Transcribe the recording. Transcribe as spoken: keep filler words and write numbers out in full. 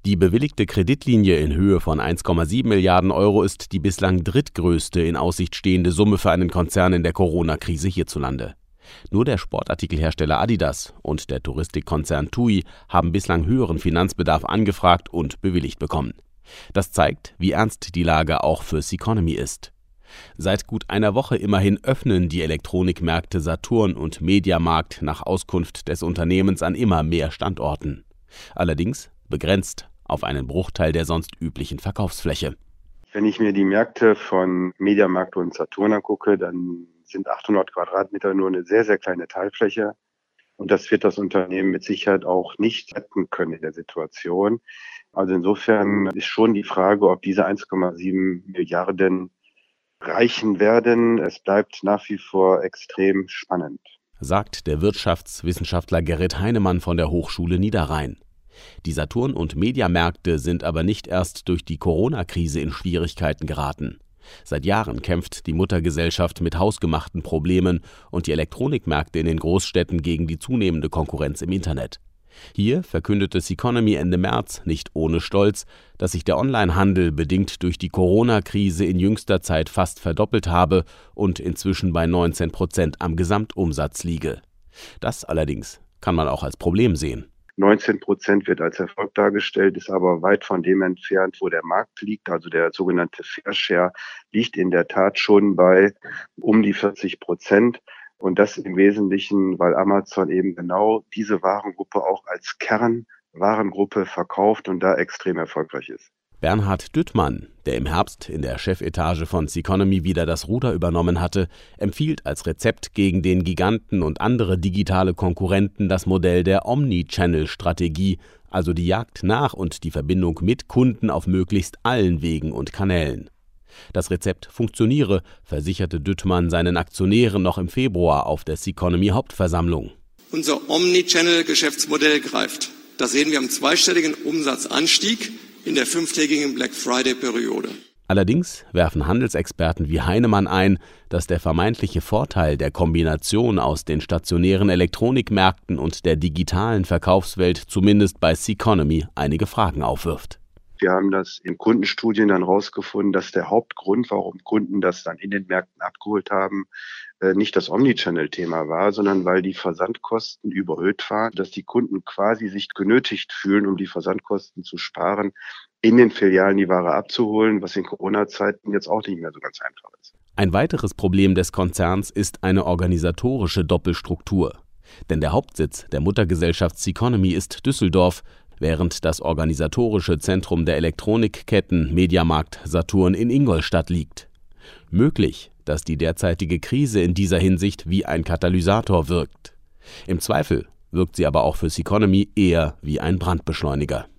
Die bewilligte Kreditlinie in Höhe von eins Komma sieben Milliarden Euro ist die bislang drittgrößte in Aussicht stehende Summe für einen Konzern in der Corona-Krise hierzulande. Nur der Sportartikelhersteller Adidas und der Touristikkonzern TUI haben bislang höheren Finanzbedarf angefragt und bewilligt bekommen. Das zeigt, wie ernst die Lage auch für Ceconomy ist. Seit gut einer Woche immerhin öffnen die Elektronikmärkte Saturn und Mediamarkt nach Auskunft des Unternehmens an immer mehr Standorten. Allerdings begrenzt auf einen Bruchteil der sonst üblichen Verkaufsfläche. Wenn ich mir die Märkte von Mediamarkt und Saturn angucke, dann sind achthundert Quadratmeter nur eine sehr, sehr kleine Teilfläche. Und das wird das Unternehmen mit Sicherheit auch nicht retten können in der Situation. Also insofern ist schon die Frage, ob diese eins Komma sieben Milliarden reichen werden. Es bleibt nach wie vor extrem spannend, sagt der Wirtschaftswissenschaftler Gerrit Heinemann von der Hochschule Niederrhein. Die Saturn- und Mediamärkte sind aber nicht erst durch die Corona-Krise in Schwierigkeiten geraten. Seit Jahren kämpft die Muttergesellschaft mit hausgemachten Problemen und die Elektronikmärkte in den Großstädten gegen die zunehmende Konkurrenz im Internet. Hier verkündete Ceconomy Ende März nicht ohne Stolz, dass sich der Onlinehandel bedingt durch die Corona-Krise in jüngster Zeit fast verdoppelt habe und inzwischen bei neunzehn Prozent am Gesamtumsatz liege. Das allerdings kann man auch als Problem sehen. neunzehn Prozent wird als Erfolg dargestellt, ist aber weit von dem entfernt, wo der Markt liegt. Also der sogenannte Fair Share liegt in der Tat schon bei um die vierzig Prozent. Und das im Wesentlichen, weil Amazon eben genau diese Warengruppe auch als Kernwarengruppe verkauft und da extrem erfolgreich ist. Bernhard Düttmann, der im Herbst in der Chefetage von Ceconomy wieder das Ruder übernommen hatte, empfiehlt als Rezept gegen den Giganten und andere digitale Konkurrenten das Modell der Omnichannel-Strategie, also die Jagd nach und die Verbindung mit Kunden auf möglichst allen Wegen und Kanälen. Das Rezept funktioniere, versicherte Düttmann seinen Aktionären noch im Februar auf der Ceconomy-Hauptversammlung. Unser Omnichannel-Geschäftsmodell greift. Das sehen wir am zweistelligen Umsatzanstieg in der fünftägigen Black-Friday-Periode. Allerdings werfen Handelsexperten wie Heinemann ein, dass der vermeintliche Vorteil der Kombination aus den stationären Elektronikmärkten und der digitalen Verkaufswelt zumindest bei Ceconomy einige Fragen aufwirft. Wir haben das in Kundenstudien dann rausgefunden, dass der Hauptgrund, warum Kunden das dann in den Märkten abgeholt haben, nicht das Omnichannel-Thema war, sondern weil die Versandkosten überhöht waren, dass die Kunden quasi sich genötigt fühlen, um die Versandkosten zu sparen, in den Filialen die Ware abzuholen, was in Corona-Zeiten jetzt auch nicht mehr so ganz einfach ist. Ein weiteres Problem des Konzerns ist eine organisatorische Doppelstruktur. Denn der Hauptsitz der Muttergesellschaft Ceconomy ist Düsseldorf, während das organisatorische Zentrum der Elektronikketten Mediamarkt Saturn in Ingolstadt liegt. Möglich, dass die derzeitige Krise in dieser Hinsicht wie ein Katalysator wirkt. Im Zweifel wirkt sie aber auch für Ceconomy eher wie ein Brandbeschleuniger.